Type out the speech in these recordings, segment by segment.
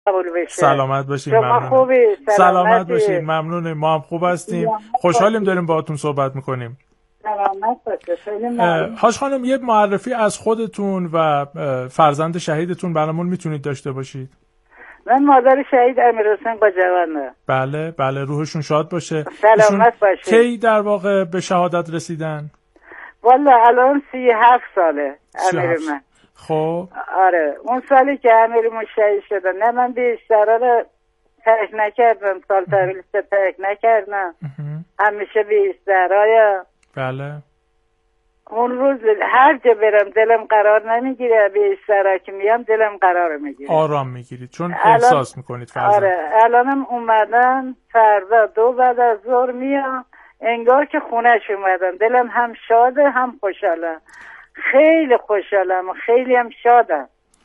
قبول بشه. سلامت باشین. شما خوبی؟ سلامت باشین. ممنونیم. ما هم خوب هستیم. خوشحالیم داریم باهاتون صحبت میکنیم. سلامت باشه. خیلی ممنون. حاج خانم یه معرفی از خودتون و فرزند شهیدتون برامون میتونید داشته باشید؟ من مادر شهید امیرحسین قاجوانه. بله روحشون شاد باشه. سلامت باشه. کی در واقع به شهادت رسیدن؟ والا الان 37 ساله امیر من. خب آره اون سالی که امیرمون شهید شده نه من بیشتر رو ترک نکردم، سال تحویلش ترک نکردم، همیشه بیشتر. آیا بله اون روز هر جا برم دلم قرار نمیگیره، بیشتر که میام دلم قرار میگیره، آرام میگیرید چون احساس میکنید فرزند. آره الانم اومدن فردا 2 بعد از ظهر میام، انگار که خونهش اومدن، دلم هم شاده هم خوشحالم، خیلی خوشحالم و خیلی هم شادم.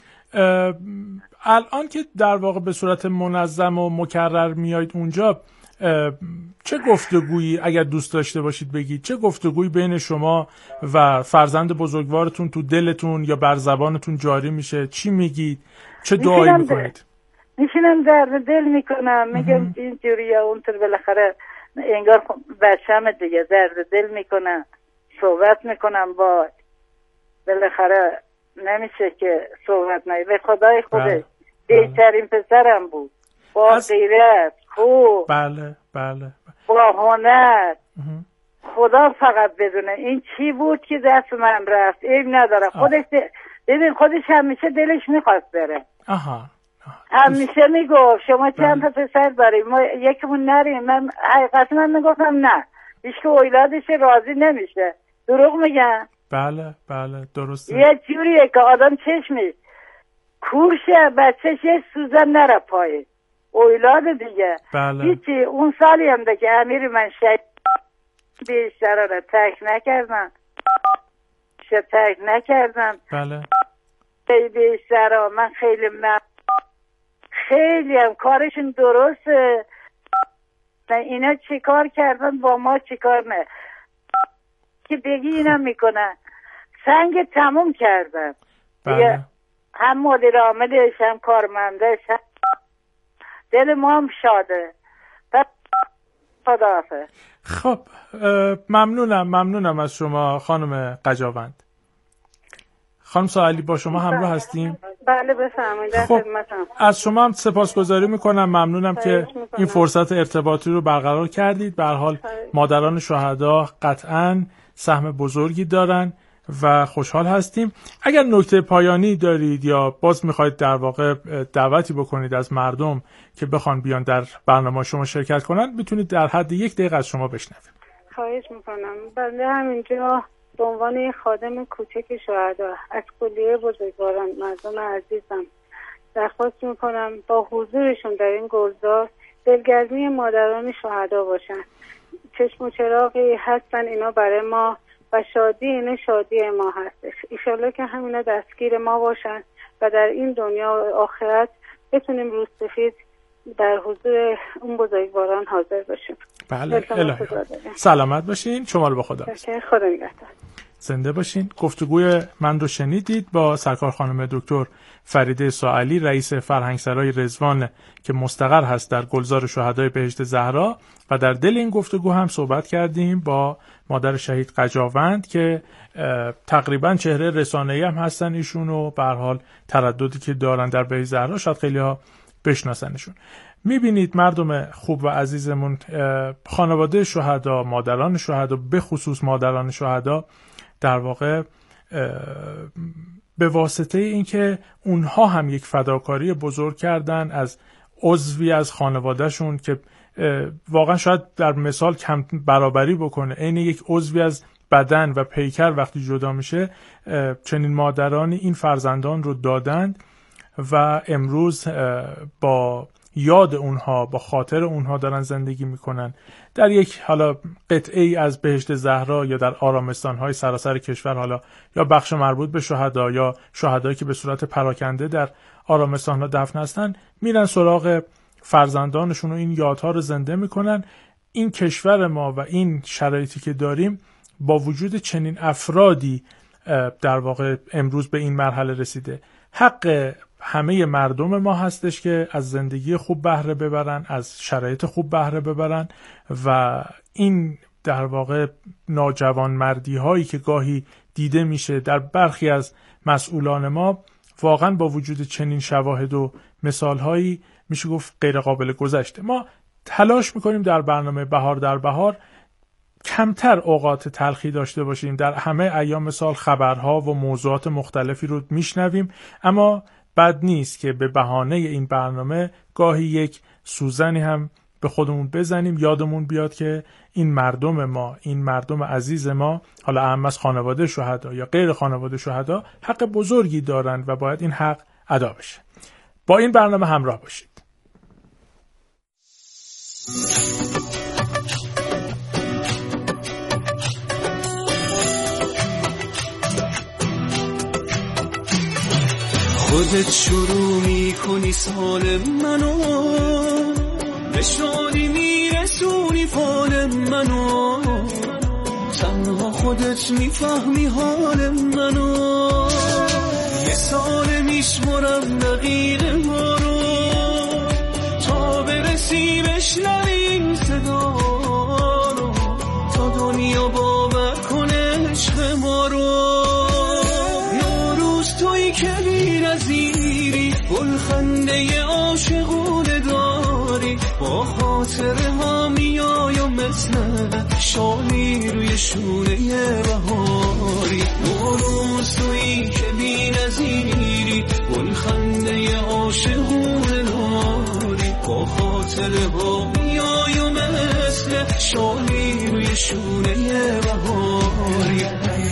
الان که در واقع به صورت منظم و مکرر میایید اونجا، چه گفتگویی اگر دوست داشته باشید بگید، چه گفتگویی بین شما و فرزند بزرگوارتون تو دلتون یا بر زبانتون جاری میشه؟ چی میگید؟ چه دعایی میکنید؟ میشینم درد دل میکنم، میگم اینجوری یا اونطور، بالاخره انگار بچه‌م دیگه، درد دل میکنم، صحبت میکنم با، بالاخره نمیشه که صحبت به خدای خودش. بهترین پسرم بود، با غیرت، خوب، بله با هنر. خدا فقط بدونه این چی بود که دست من رفت، عیب نداره. خودش همیشه دلش میخواست بره. همیشه میگفت شما چند تا پسر داریم، ما یکمون نریم. من حقیقتا من میگفتم نه، هیچ که اولادش راضی نمیشه. دروغ میگن؟ بله درسته. یه جوریه که آدم چشمش کورشه، بچهش یه سوزن نره پایین، اولاد دیگه. بله. هیچی. اون سالی هم ده که امیر من شهید بیشتر رو ترک نکردم. بله. بیشتر من خیلی هم کارشون درسته. اینا چی کار کردن با ما چی کار نه که بگی اینا میکنن. سنگ تموم کردن. بله. هم مدیر عاملش هم کارمندش، دل ما هم شاده. خداحافظ. خب ممنونم از شما خانم قجاوند. خانم سوالی با شما همراه هستیم؟ بله بفرمایید. خب از شما هم سپاسگزاری میکنم، ممنونم که این فرصت ارتباطی رو برقرار کردید. به هر حال مادران شهدا قطعاً سهم بزرگی دارن و خوشحال هستیم. اگر نکته پایانی دارید یا باز میخواید در واقع دعوتی بکنید از مردم که بخوان بیان در برنامه شما شرکت کنن، میتونید در حد 1 دقیقه از شما بشنویم. خواهش میکنم. بنده همینجا به عنوان خادم کوچک شهدا از کلیه بزرگواران مردم عزیزم درخواست میکنم با حضورشون در این گلزار دلگرمی مادران شهدا باشن. چشم و چراغی هستن اینا برای ما و شادی اینه شادی ما هستش. ایشالله که همینا دستگیر ما باشن و در این دنیا و آخرت بتونیم روز سفید در حضور اون بزرگواران حاضر باشیم. بله الهی. سلامت باشین. شما رو به خدا. خدا نگهدار. زنده باشین. گفتگوی من رو شنیدید با سرکار خانم دکتر فریده ساعلی، رئیس فرهنگسرای رضوان که مستقر هست در گلزار شهدای بهشت زهرا، و در دل این گفتگو هم صحبت کردیم با مادر شهید قجاوند که تقریبا چهره رسانه‌ای هم هستن ایشون، و به هر حال ترددی که دارن در بهشت زهرا شاید خیلی ها بشناسنشون. میبینید مردم خوب و عزیزمون، خانواده شهدا، مادران شهدا، به خصوص مادران شهدا، در واقع به واسطه اینکه اونها هم یک فداکاری بزرگ کردن از عضوی از خانوادهشون که واقعا شاید در مثال کم برابری بکنه، عین یک عضوی از بدن و پیکر وقتی جدا میشه، چنین مادرانی این فرزندان رو دادند و امروز با یاد اونها، با خاطر اونها دارن زندگی میکنن در یک حالا قطعه ای از بهشت زهرا یا در آرامستان‌های سراسر کشور، حالا یا بخش مربوط به شهدا یا شهدایی که به صورت پراکنده در آرامستان‌ها دفن هستن، میرن سراغ فرزندانشون و این یادها رو زنده میکنن. این کشور ما و این شرایطی که داریم با وجود چنین افرادی در واقع امروز به این مرحله رسیده. حق همه مردم ما هستش که از زندگی خوب بهره ببرن، از شرایط خوب بهره ببرن و این در واقع ناجوانمردی هایی که گاهی دیده میشه در برخی از مسئولان ما واقعا با وجود چنین شواهد و مثال هایی میشه گفت غیر قابل گذشته. ما تلاش میکنیم در برنامه بهار در بهار کمتر اوقات تلخی داشته باشیم. در همه ایام سال خبرها و موضوعات مختلفی رو میشنویم، اما بد نیست که به بهانه این برنامه گاهی یک سوزنی هم به خودمون بزنیم، یادمون بیاد که این مردم ما، این مردم عزیز ما، حالا اهم از خانواده شهدا یا غیر خانواده شهدا، حق بزرگی دارند و باید این حق ادا بشه. با این برنامه همراه باشید. خودت شروع میکنی سال منو، به شادی میرسونی فال منو، تنها خودت میفهمی حال منو، یه سال میشمرم دقیقه ما رو تا برسی بشنویم صدا رو، تا دنیا باور کنه عشق ما رو. نوروز تویی که بی‌نظیری، گلخنده عاشقونه داری، با خاطره ها میای و مثل شالی روی شونه بهاری. نوروز تویی که بی‌نظیری، گلخنده عاشقونه داری، با خاطره ها میای و مثل شالی روی شونه بهاری.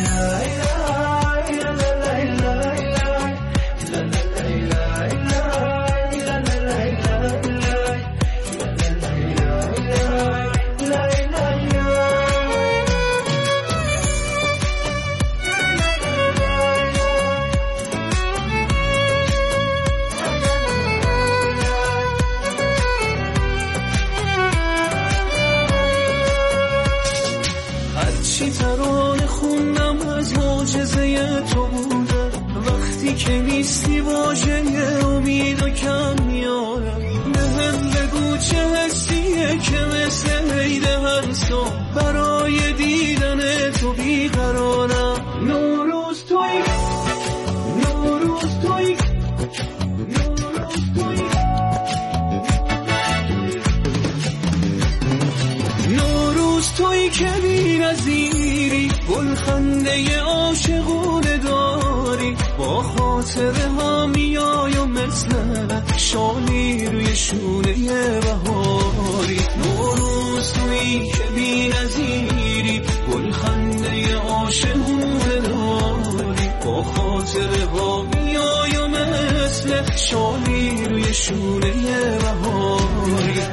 که نیستی واژه امید و کم میارم، به هم بگو چه حسیه که مثل عید هر سال برای دیدن تو بیقرارم. نوروز توی، نوروز توی، نوروز توی، نوروز توی که بی‌نظیری، گلخنده عاشقونه داری، با خاطره ها میای و مثل شالی روی شونه بهاری. نوروز تویی که بی‌نظیری، گلخنده عاشقونه داری، با خاطره ها میای و مثل شالی روی شونه بهاری.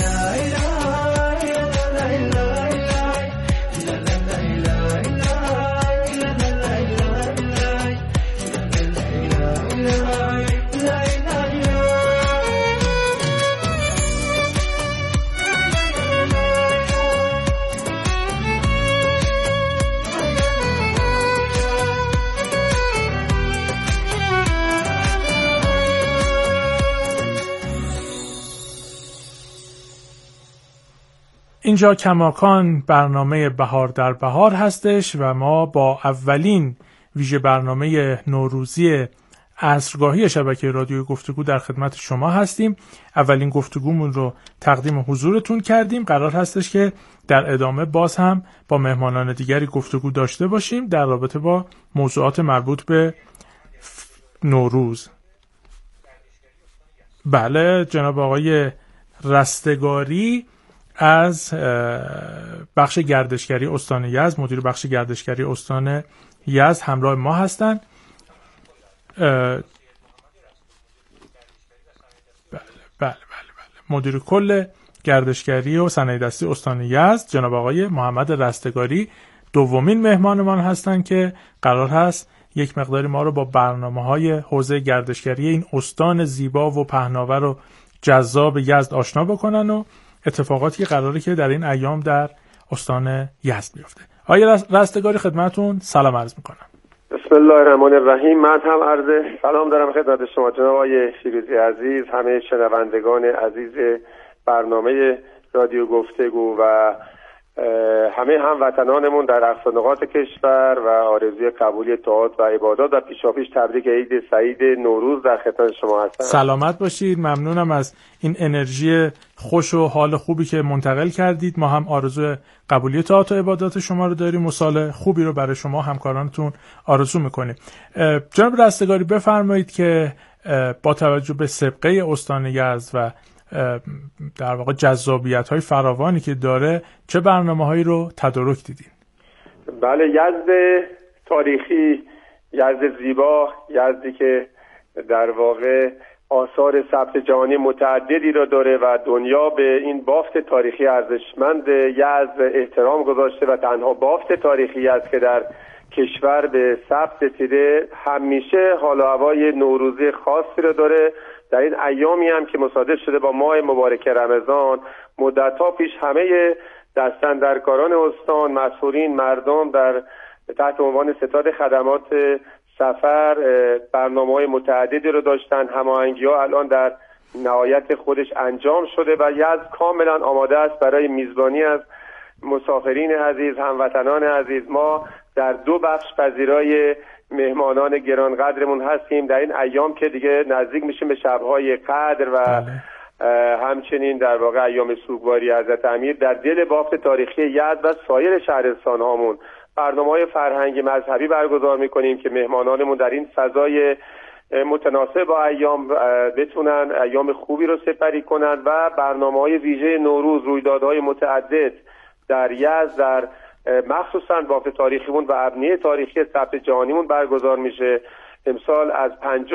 اینجا کماکان برنامه بهار در بهار هستش و ما با اولین ویژه برنامه نوروزی عصرگاهی شبکه رادیو گفتگو در خدمت شما هستیم. اولین گفتگومون رو تقدیم حضورتون کردیم. قرار هستش که در ادامه باز هم با مهمانان دیگری گفتگو داشته باشیم در رابطه با موضوعات مربوط به نوروز. بله، جناب آقای رستگاری از بخش گردشگری استان یزد، مدیر بخش گردشگری استان یزد همراه ما هستند. بله. مدیر کل گردشگری و صنایع دستی استان یزد جناب آقای محمد رستگاری دومین مهمانمان هستند که قرار هست یک مقداری ما رو با برنامه‌های حوزه گردشگری این استان زیبا و پهناور و جذاب یزد آشنا بکنن و اتفاقاتی که قراره که در این ایام در استان یزد بیفته. آقای رستگاری خدمتون سلام عرض میکنم. بسم الله الرحمن الرحیم. من هم عرض سلام دارم خدمت شما جناب آقای فیروزی عزیز، همه شنوندگان عزیز برنامه رادیو گفتگو و همه هموطنانمون در اقصا نقاط کشور و آرزوی قبولی طاعات و عبادات و پیشاپیش تبریک عید سعید نوروز در خدمت شما هستم. سلامت باشید. ممنونم از این انرژی خوش و حال خوبی که منتقل کردید. ما هم آرزوی قبولی طاعات و عبادات شما رو داریم و سال خوبی رو برای شما همکارانتون آرزو میکنیم. جناب رستگاری بفرمایید که با توجه به سابقه استان یزد و در واقع جذابیت‌های فراوانی که داره چه برنامه‌هایی رو تدارک دیدین؟ بله، یزد تاریخی، یزد زیبا، یزدی که در واقع آثار ثبت جهانی متعددی را داره و دنیا به این بافت تاریخی ارزشمند یزد احترام گذاشته و تنها بافت تاریخی است که در کشور به ثبت رسیده. همیشه حال و هوای نوروزی خاصی را داره. در این ایامی هم که مصادف شده با ماه مبارک رمضان، مدت‌ها پیش همه دستاندرکاران استان، مسئولین، مردم در تحت عنوان ستاد خدمات سفر برنامه‌های متعددی رو داشتن. هماهنگی‌ها الان در نهایت خودش انجام شده و یزد کاملا آماده است برای میزبانی از مسافرین عزیز، هموطنان عزیز. ما در 2 بخش پذیرای مهمانان گرانقدرمون هستیم در این ایام که دیگه نزدیک میشیم به شب‌های قدر و همچنین در واقع ایام سوگواری حضرت امیر. در دل بافت تاریخی یزد و سایر شهرستان هامون برنامه‌های فرهنگی مذهبی برگزار میکنیم که مهمانانمون در این فضای متناسب با ایام بتونن ایام خوبی رو سپری کنند و برنامه‌های ویژه نوروز، رویدادهای متعدد در یزد در مخصوصا بافت تاریخیمون و ابنیه تاریخی ثبت جهانیمون برگزار میشه. امسال از 5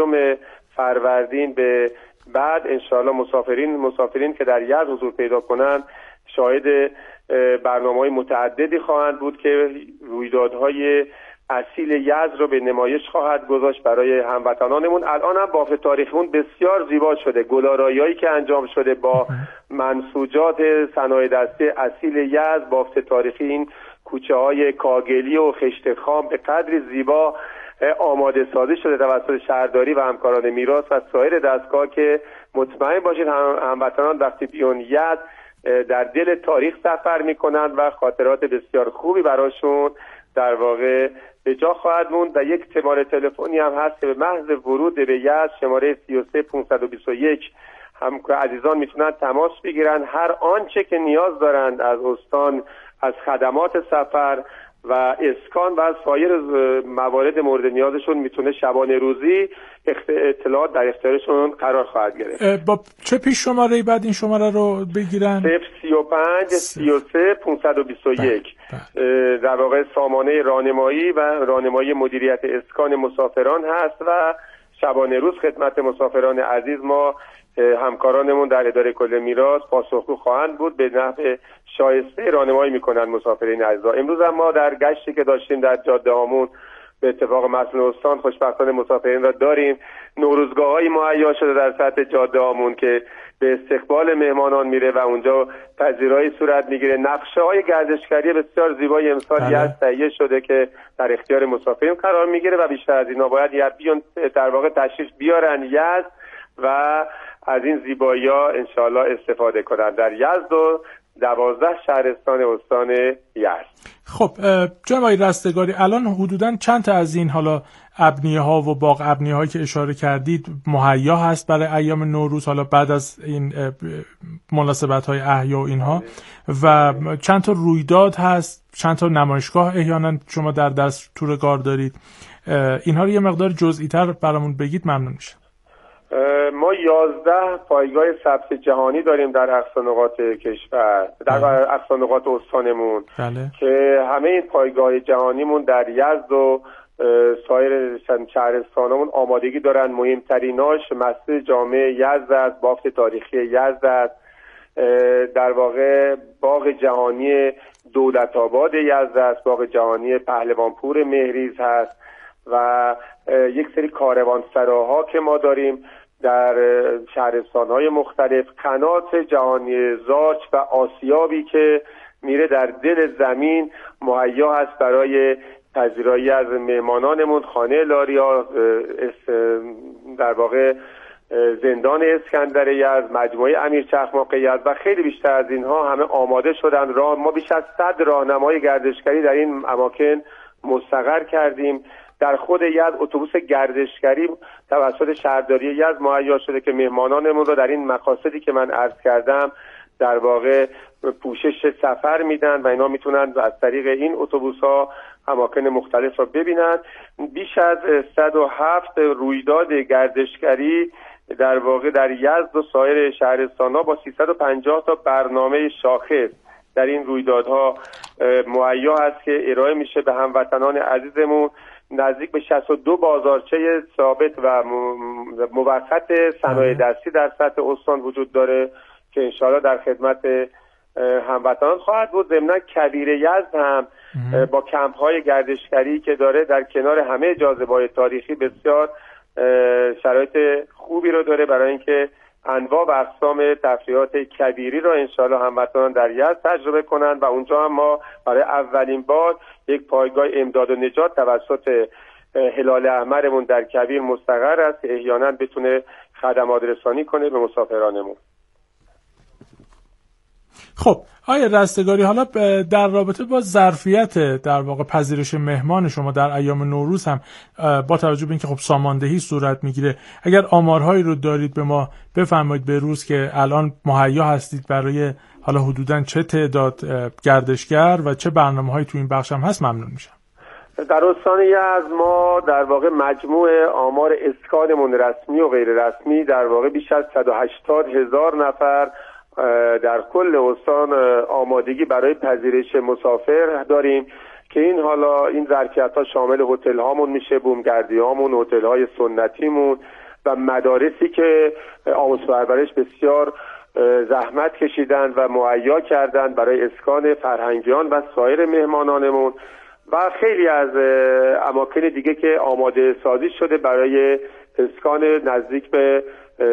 فروردین به بعد انشاءالله مسافرین که در یزد حضور پیدا کنند شاهد برنامه‌های متعددی خواهند بود که رویدادهای اصیل یزد رو به نمایش خواهد گذاشت برای هموطنانمون. الان هم بافت تاریخیمون بسیار زیبا شده. گلارایی‌هایی که انجام شده با منسوجات صنایع دستی اصیل یزد، بافت تاریخی این کوچه‌های کاگلی و خشت خام به قدری زیبا آماده سازی شده توسط شهرداری و همکاران میراث و سایر دستگاه که مطمئن باشید هموطنان وقتی بیان یزد در دل تاریخ سفر میکنند و خاطرات بسیار خوبی براشون در واقع به جا خواهد موند. و یک شماره تلفنی هم هست که به محض ورود به یزد شماره 33521 هم که عزیزان میتونن تماس بگیرن هر آنچه که نیاز دارند از استان، از خدمات سفر و اسکان و از سایر موارد مورد نیازشون میتونه شبانه روزی اطلاعات در اختیارشون قرار خواهد گرفت. با چه پیش شماره بعد این شماره رو بگیرن؟ 035 33 521 در واقع سامانه راهنمایی و راهنمایی مدیریت اسکان مسافران هست و شبانه روز خدمت مسافران عزیز ما همکارانمون در اداره کل میراث پاسخگو خواهند بود. به نحو شایسته راهنمایی میکنن مسافرین عزیز. امروز هم ما در گشتی که داشتیم در جاده هامون به اتفاق مسئول استان خوشبختانه مسافرین را داریم. نوروزگاه‌های مهیا شده در سطح جاده هامون که به استقبال مهمانان میره و اونجا پذیرایی صورت میگیره. نقشه‌های گردشگری بسیار زیبای امسال یزد تهیه شده که در اختیار مسافرین قرار میگیره و بیشتر از اینا باید بیان در واقع تشریف بیارن یزد و از این زیبایی‌ها انشاءالله استفاده کنند در یزد و 12 شهرستان استان یزد. خب جناب آقای رستگاری، الان حدوداً چند تا از این حالا ابنیه‌ها و باغ ابنیه‌هایی که اشاره کردید مهیا هست برای ایام نوروز، حالا بعد از این مناسبت‌های احیا و اینها، و چند تا رویداد هست، چند تا نمایشگاه احیانا شما در دستورگار دارید؟ اینها رو یه مقدار جزئی‌تر برامون بگید ممنون میشم. ما 11 پایگاه ثبت جهانی داریم در اقصا نقاط کشور، در اقصا نقاط استانمون. بله. که همه این پایگاه جهانیمون در یزد و سایر شهرستانمون آمادگی دارن. مهمتریناش مسجد جامع یزد است، بافت تاریخی یزد است، در واقع باغ جهانی دولت آباد یزد است، باغ جهانی پهلوانپور مهریز هست و یک سری کاروانسراها که ما داریم در شهرستان‌های مختلف، قنات جهانی زاچ و آسیابی که میره در دل زمین مهیا هست برای پذیرایی از مهمانانمون، خانه لاریا، در واقع زندان اسکندر یزد، مجموعه امیر چخماق یزد و خیلی بیشتر از اینها همه آماده شدن. ما بیش از 100 راهنمای گردشگری در این اماکن مستقر کردیم. در خود یزد اتوبوس گردشگری توسط شهرداری یزد مهیا شده که مهمانانمون رو در این مقاصدی که من عرض کردم در واقع پوشش سفر میدن و اینا میتونن از طریق این اتوبوس‌ها اماکن مختلف رو ببینن. بیش از 107 رویداد گردشگری در واقع در یزد و سایر شهرستان‌ها با 350 تا برنامه شاخص در این رویدادها مهیا هست که ارائه میشه به هموطنان عزیزمون. نزدیک به 62 بازارچه ثابت و موقت صنایع دستی در سطح استان وجود داره که انشاءالله در خدمت هموطنان خواهد بود. ضمن کویر یزد هم با کمپ‌های گردشگری که داره در کنار همه جاذبه‌های تاریخی بسیار شرایط خوبی رو داره برای اینکه انواع و اقسام تفریحات کویری رو انشاءالله هموطنان در یزد تجربه کنند و اونجا هم ما برای اولین بار یک پایگاه امداد و نجات توسط هلال احمرمون در کویر مستقر است که احیانا بتونه خدمات رسانی کنه به مسافرانمون. خب آقای رستگاری، حالا در رابطه با ظرفیت در واقع پذیرش مهمان شما در ایام نوروز هم با توجه به اینکه خب ساماندهی صورت میگیره، اگر آمارهایی رو دارید به ما بفرمایید به روز که الان مهیا هستید برای حالا حدوداً چه تعداد گردشگر و چه برنامه‌هایی تو این بخش هم هست ممنون میشم. در استان یزد ما در واقع مجموع آمار اسکانمون رسمی و غیر رسمی در واقع بیش از 180,000 نفر در کل استان آمادگی برای پذیرش مسافر داریم که این ظرفیت‌ها شامل هتل هامون میشه، بومگردی هامون، هتل های سنتیمون و مدارسی که آموزش و پرورش بسیار زحمت کشیدن و مهیا کردن برای اسکان فرهنگیان و سایر مهمانانمون و خیلی از اماکن دیگه که آماده سازی شده برای اسکان نزدیک به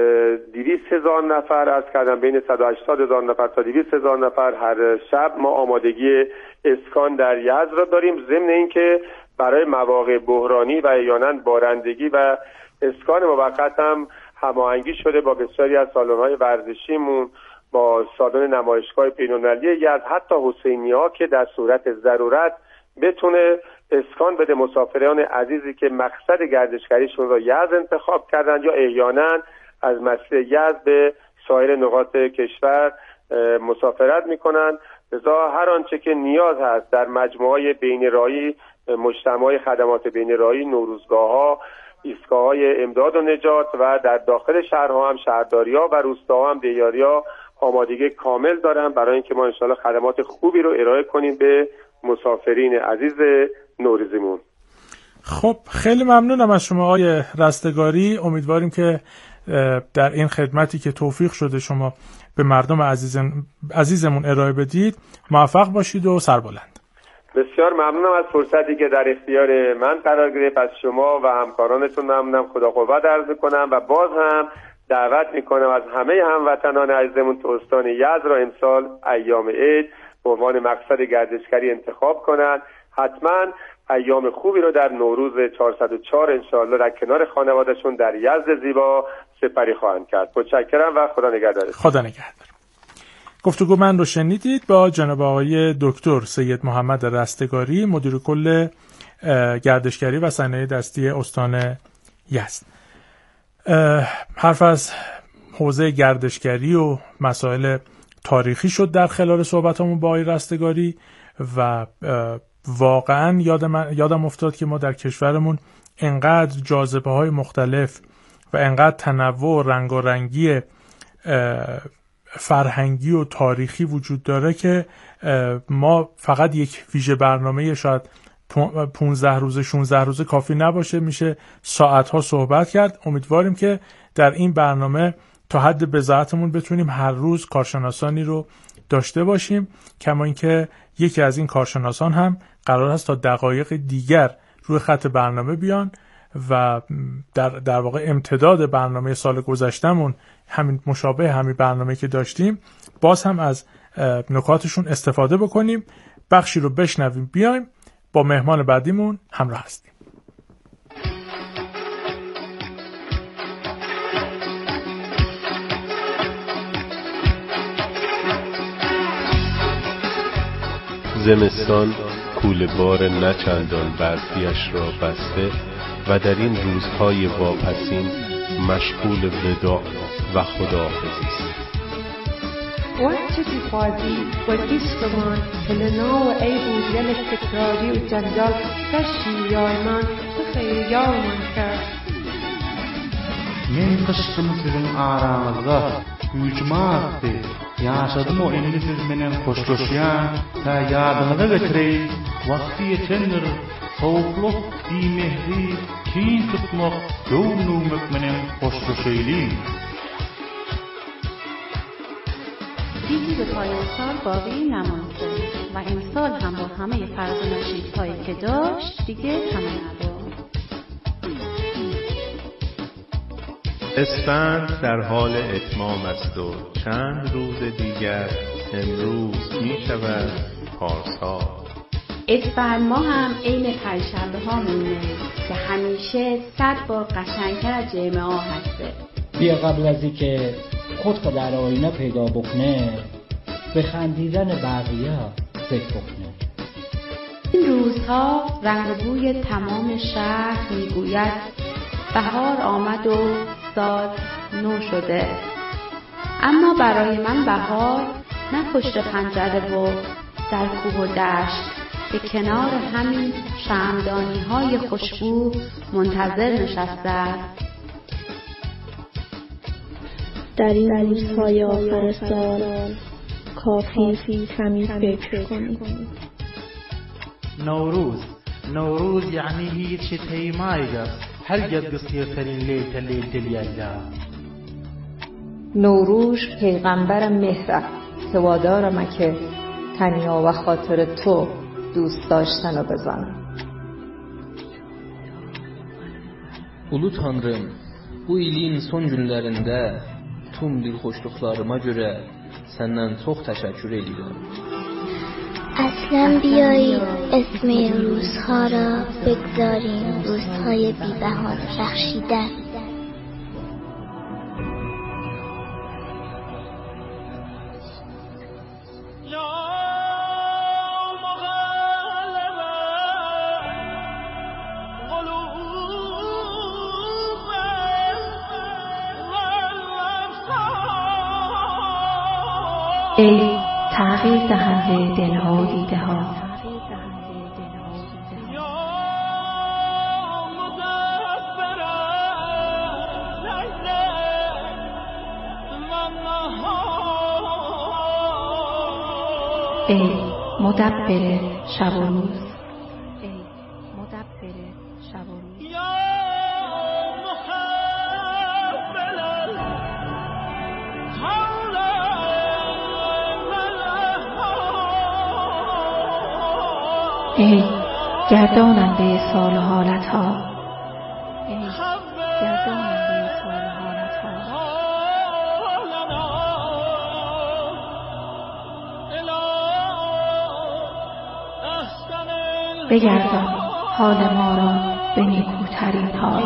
200,000 نفر از کردن، بین 180,000 نفر تا 200,000 نفر هر شب ما آمادگی اسکان در یزد را داریم. ضمن اینکه برای مواقع بحرانی و احیانا بارندگی و اسکان موقت هم هماهنگی شده با بسیاری از سالن‌های ورزشیمون، با سالن نمایشگاه بین‌المللی یزد، حتی حسینی‌ها که در صورت ضرورت بتونه اسکان بده مسافران عزیزی که مقصد گردشگریشون را یزد انتخاب کردن یا احیانا از مسیر یزد به سایر نقاط کشور مسافرت میکنن. لذا هر آنچه که نیاز هست در مجموعه بین راهی، مجتمع خدمات بین راهی، نوروزگاه‌ها، ایستگاه‌های امداد و نجات و در داخل شهرها هم شهرداری‌ها و روستاها هم دیاری‌ها آمادگی کامل دارن برای اینکه ما انشاءالله خدمات خوبی رو ارائه کنیم به مسافرین عزیز نوروزیمون. خب خیلی ممنونم از شما آقای رستگاری. امیدواریم که در این خدمتی که توفیق شده شما به مردم عزیزمون ارائه بدید موفق باشید و سربلند. بسیار ممنونم از فرصتی که در اختیار من قرار گرفت. از شما و همکارانتون ممنونم. خدا قوت عرض میکنم و باز هم دعوت میکنم از همه هموطنان عزیزمون تو استان یزد را امسال ایام عید به عنوان مقصد گردشگری انتخاب کنند. حتما ایام خوبی رو در نوروز 404 انشاءالله در کنار خانوادهشون در یزد زیبا سپری خواهند کرد. متشکرم و خدا نگهدار. خدا نگهدار. گفتگو من رو شنیدید با جناب آقای دکتر سید محمد رستگاری، مدیر کل گردشگری و صنایع دستی استان یزد. حرف از حوزه گردشگری و مسائل تاریخی شد در خلال صحبتامون با آقای رستگاری و واقعا یادم افتاد که ما در کشورمون انقدر جاذبه های مختلف و انقدر تنوع و رنگارنگی فرهنگی و تاریخی وجود داره که ما فقط یک ویژه برنامه شاید 15 روزه 16 روزه کافی نباشه، میشه ساعتها صحبت کرد. امیدواریم که در این برنامه تا حد بضاعتمون بتونیم هر روز کارشناسانی رو داشته باشیم، کما اینکه یکی از این کارشناسان هم قرار است تا دقایق دیگر روی خط برنامه بیان و در واقع امتداد برنامه سال گذشتمون همین مشابه همین برنامه که داشتیم باز هم از نکاتشون استفاده بکنیم، بخشی رو بشنویم بیایم با مهمان بعدیمون همراه هستیم. زمستان کوله بار نچندان برفیش را بسته و در این روزهای واپسین مشغول وداع و خداحافظی است. وقتی که خواهی و دیستمان هلنا و ای بودن تکراری و جنجال کشی یایمان و خیر یایمان کرد. من قشتم sizin aranızda hücmattı. Yaşadım o elini siz menen hoşlaşyan ta yadınıza getirey. Vakti yetendir soğukluk bimehri kin tutmak gönlümük menen hoşlaşaylıyım. چیزی به پایان سال باقی نمانده و این سال هم با همه فرض و نشیدهایی که داشت دیگه همه نداشت. اسفند در حال اتمام است و چند روز دیگر امروز می شود پارسال. اسفند ما هم عین پنجشنبه ها میمونه که همیشه 100 بار قشنگتر از جمعه ها هسته. بیا قبل از اینکه خود در آینه پیدا بکنه به خندیدن بقیه فکر بکنه. این روزها رنگ بوی تمام شهر میگوید بهار آمد و سال نو شده. اما برای من بهار نه پشت پنجره و در کوه و دشت به کنار همین شمعدانی های خوشبو منتظر نشسته است. در این روزهای آخر سال کافی کمی فکر کنید. نوروز یعنی هیچ تیمایی است. هرگز قصیرترین لیل یلدا. نوروز پیغمبر مهر سوادارم که تنیا و خاطر تو دوست داشتن رو بزنم. Ulu Tanrım, bu ilin son günlərində tüm dilxoşluqlarıma görə səndən çox təşəkkür edirəm. اصلا بیایید اسم این روزها را بگذاریم روزهای بی‌بهار بخشیدن. ای تغییر دهنده دلها و دیده ها، ای مدبر شب و روز، ای گرداننده سال و حالت ها، بگردان حال ما را به نیکوترین حال،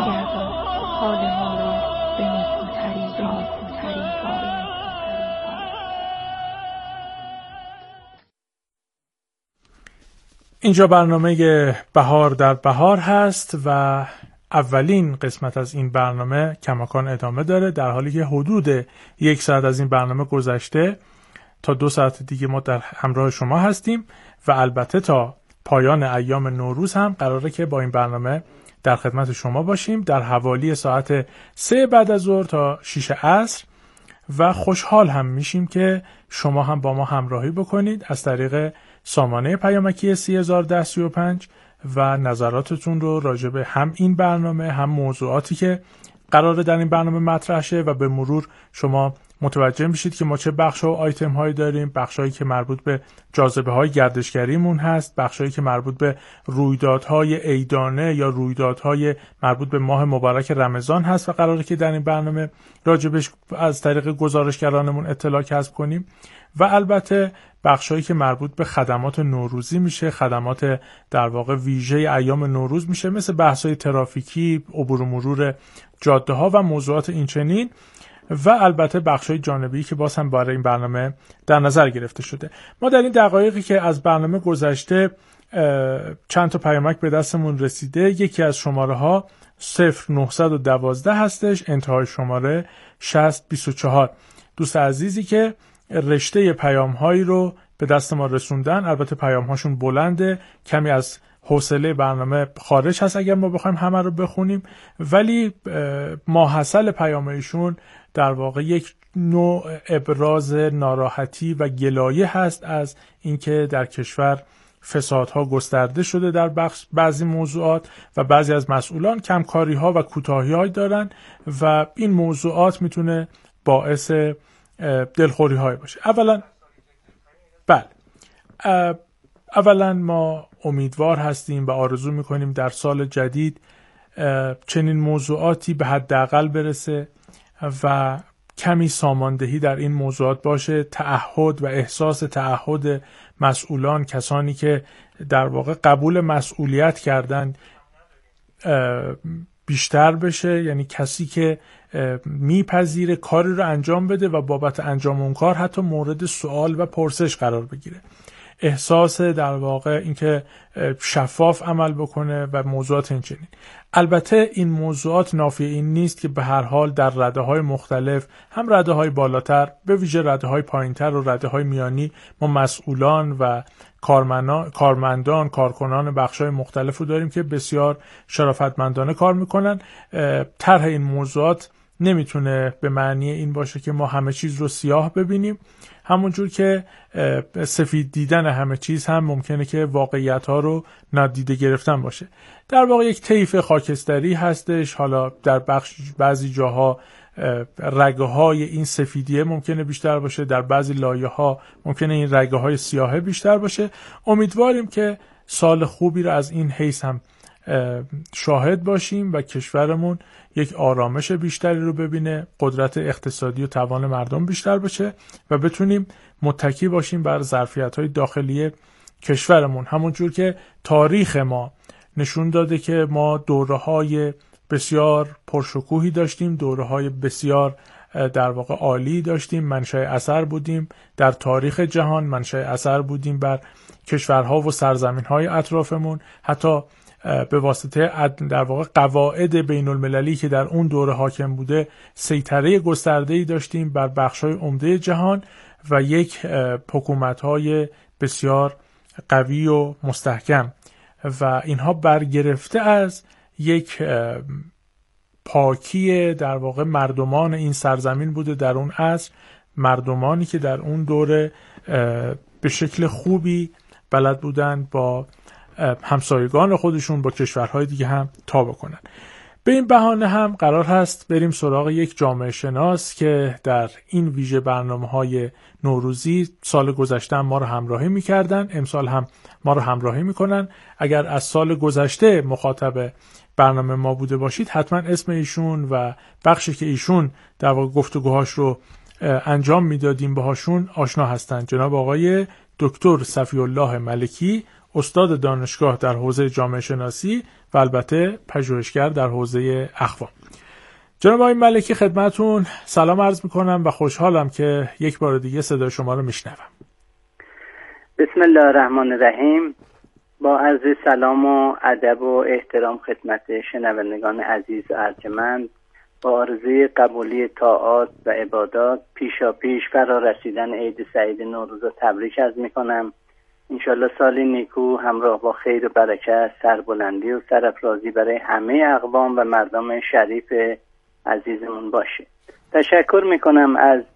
اینجا برنامه بهار در بهار هست و اولین قسمت از این برنامه کماکان ادامه داره، در حالی که حدود 1 ساعت از این برنامه گذشته. تا 2 ساعت دیگه ما در همراه شما هستیم و البته تا پایان ایام نوروز هم قراره که با این برنامه در خدمت شما باشیم در حوالی ساعت 3 بعد از ظهر تا 6 عصر و خوشحال هم میشیم که شما هم با ما همراهی بکنید از طریق سامانه پیامکی 301035 و نظراتتون رو راجع به هم این برنامه هم موضوعاتی که قراره در این برنامه مطرح شه و به مرور شما متوجه میشید که ما چه بخش‌ها و آیتم‌هایی داریم. بخش‌هایی که مربوط به جاذبه‌های گردشگریمون هست، بخش‌هایی که مربوط به رویدادهای عیدانه یا رویدادهای مربوط به ماه مبارک رمضان هست و قراره که در این برنامه راجبش از طریق گزارشگرانمون اطلاع کسب کنیم. و البته بخشایی که مربوط به خدمات نوروزی میشه، خدمات در واقع ویژه ایام نوروز میشه، مثل بحث‌های ترافیکی، عبور و مرور جاده‌ها و موضوعات اینچنین، و البته بخش‌های جانبی که باز هم برای این برنامه در نظر گرفته شده. ما در این دقایقی که از برنامه گذشته چند تا پیامک به دستمون رسیده. یکی از شماره‌ها 0912 هستش، انتهای شماره 6024. دوست عزیزی که رشته پیام‌هایی رو به دست ما رسوندن، البته پیام‌هاشون بلنده، کمی از حوصله برنامه خارج هست اگر ما بخوایم همه رو بخونیم، ولی ماحصل پیام ایشون در واقع یک نوع ابراز ناراحتی و گلایه هست از اینکه در کشور فسادها گسترده شده در بعضی موضوعات و بعضی از مسئولان کمکاری‌ها و کوتاهی‌هایی دارن و این موضوعات میتونه باعث دلخوری‌های باشه. اولا ما امیدوار هستیم و آرزو میکنیم در سال جدید چنین موضوعاتی به حداقل برسه و کمی ساماندهی در این موضوعات باشه، تعهد و احساس تعهد مسئولان، کسانی که در واقع قبول مسئولیت کردن بیشتر بشه، یعنی کسی که میپذیره کاری رو انجام بده و بابت انجام اون کار حتی مورد سوال و پرسش قرار بگیره. احساس در واقع اینکه شفاف عمل بکنه و موضوعات اینچنین. البته این موضوعات نافی این نیست که به هر حال در رده‌های مختلف، هم رده‌های بالاتر، به ویژه رده‌های پایین‌تر و رده‌های میانی، ما مسئولان و کارمندان، کارکنان بخش‌های مختلف رو داریم که بسیار شرافتمندانه کار میکنن. طرح این موضوعات نمیتونه به معنی این باشه که ما همه چیز رو سیاه ببینیم، همونجور که سفید دیدن همه چیز هم ممکنه که واقعیت‌ها رو نادیده گرفتن باشه. در واقع یک طیف خاکستری هستش. حالا در بعضی جاها رگه‌های این سفیدیه ممکنه بیشتر باشه، در بعضی لایه‌ها ممکنه این رگه‌های سیاهه بیشتر باشه. امیدواریم که سال خوبی رو از این حیث هم شاهد باشیم و کشورمون یک آرامش بیشتری رو ببینه، قدرت اقتصادی و توان مردم بیشتر باشه و بتونیم متکی باشیم بر ظرفیت‌های داخلی کشورمون. همونجور که تاریخ ما نشون داده که ما دوره‌های بسیار پرشکوهی داشتیم، دوره‌های بسیار در واقع عالی داشتیم، منشأ اثر بودیم در تاریخ جهان، منشأ اثر بودیم بر کشورها و سرزمین‌های اطرافمون، حتی به واسطه در واقع قواعد بین المللی که در اون دوره حاکم بوده سیطره گسترده‌ای داشتیم بر بخش‌های عمده جهان و یک حکومت‌های بسیار قوی و مستحکم و اینها برگرفته از یک پاکی در واقع مردمان این سرزمین بوده در اون عصر، مردمانی که در اون دوره به شکل خوبی بلد بودن با همسایگان خودشون، با کشورهای دیگه هم تا بکنن. به این بهانه هم قرار هست بریم سراغ یک جامعه شناس که در این ویژه برنامه‌های نوروزی سال گذشته ما رو همراهی می‌کردن، امسال هم ما رو همراهی می‌کنن. اگر از سال گذشته مخاطب برنامه ما بوده باشید، حتما اسم ایشون و بخشی که ایشون در واقع گفتگوهاش رو انجام میدادیم باهاشون آشنا هستند. جناب آقای دکتر صفی‌الله ملکی، استاد دانشگاه در حوزه جامعه شناسی و البته پژوهشگر در حوزه اقوام. جناب آقای ملکی، خدمتون سلام عرض میکنم و خوشحالم که یک بار دیگه صدای شما رو میشنوم. بسم الله الرحمن الرحیم. با عرض سلام و ادب و احترام خدمت شنوندگان عزیز و ارجمند، با آرزوی قبولی طاعات و عبادات پیشاپیش فرا رسیدن عید سعید نوروز رو تبریک عرض میکنم. انشالله سالی نیکو همراه با خیر و برکت، سربلندی و سرافرازی برای همه اقوام و مردم شریف عزیزمون باشه. تشکر میکنم از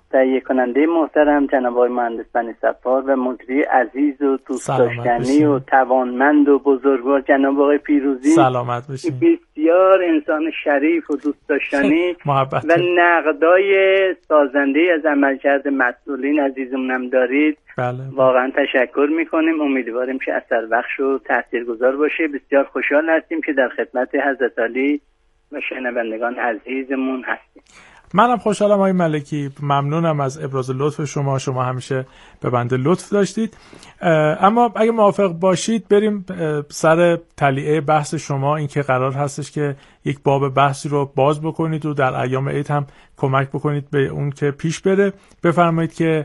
تهیه کننده محترم جناب آقای مهندس بنی صفار و مجری عزیز و دوست داشتنی و توانمند و بزرگوار جناب آقای پیروزی، سلامت باشین. بسیار انسان شریف و دوست داشتنی و نقدای سازنده از عملکرد مسئولین عزیزمونم دارید. بله. واقعا تشکر میکنیم. امیدواریم که اثر بخش و تاثیرگذار باشه. بسیار خوشحال هستیم که در خدمت حضرت علی و شنوندگان عزیزمون هستیم. منم خوشحالم آقای ملکی، ممنونم از ابراز لطف شما همیشه به بنده لطف داشتید. اما اگه موافق باشید بریم سر تلیعه بحث شما، این که قرار هستش که یک باب بحثی رو باز بکنید و در ایام عید هم کمک بکنید به اون که پیش بره. بفرمایید که